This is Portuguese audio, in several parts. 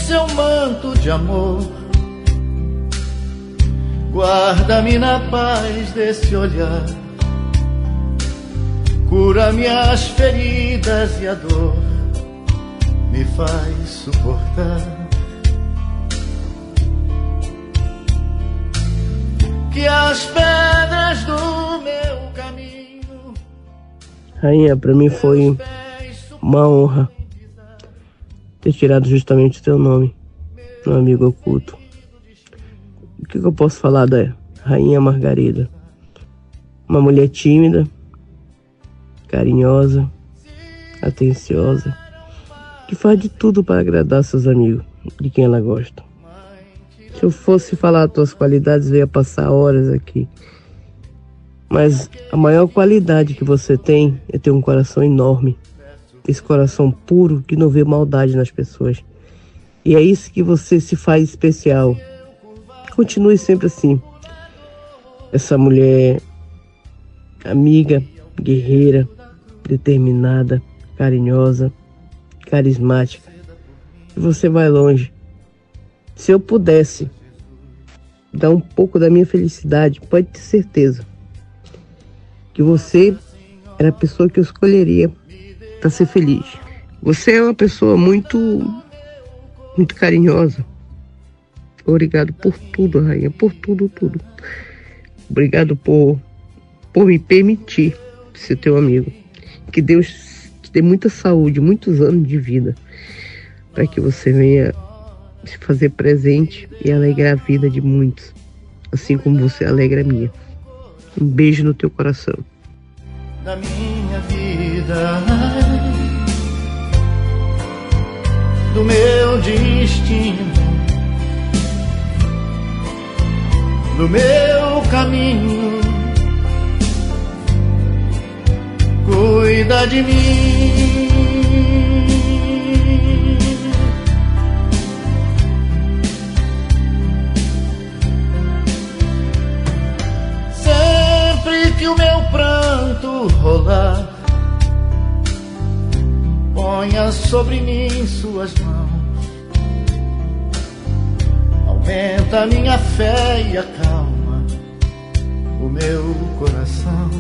seu manto de amor. Guarda-me na paz desse olhar, cura minhas feridas e a dor me faz suportar. Que as pedras do meu caminho... Rainha, para mim foi uma honra ter tirado justamente o teu nome, meu amigo oculto. O que eu posso falar da Rainha Margarida? Uma mulher tímida, carinhosa, atenciosa, que faz de tudo para agradar seus amigos, de quem ela gosta. Se eu fosse falar as tuas qualidades, eu ia passar horas aqui. Mas a maior qualidade que você tem é ter um coração enorme. Esse coração puro que não vê maldade nas pessoas. E é isso que você se faz especial. Continue sempre assim. Essa mulher amiga, guerreira, determinada, carinhosa, carismática. E você vai longe. Se eu pudesse dar um pouco da minha felicidade, pode ter certeza que você era a pessoa que eu escolheria para ser feliz. Você é uma pessoa muito carinhosa. Obrigado por tudo, Rainha, por tudo. Obrigado por me permitir ser teu amigo. Que Deus te dê muita saúde, muitos anos de vida, para que você venha se fazer presente e alegrar a vida de muitos, assim como você alegra a minha. Um beijo no teu coração. Da minha vida, do meu destino, do meu caminho, cuida de mim. Sempre que o meu pranto rolar, ponha sobre mim suas mãos. Aumenta a minha fé e acalma o meu coração.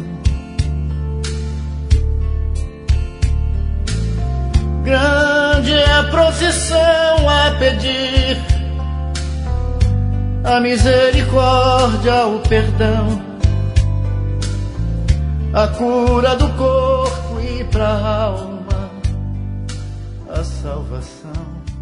Grande é a procissão a pedir a misericórdia, o perdão, a cura do corpo e pra alma a salvação.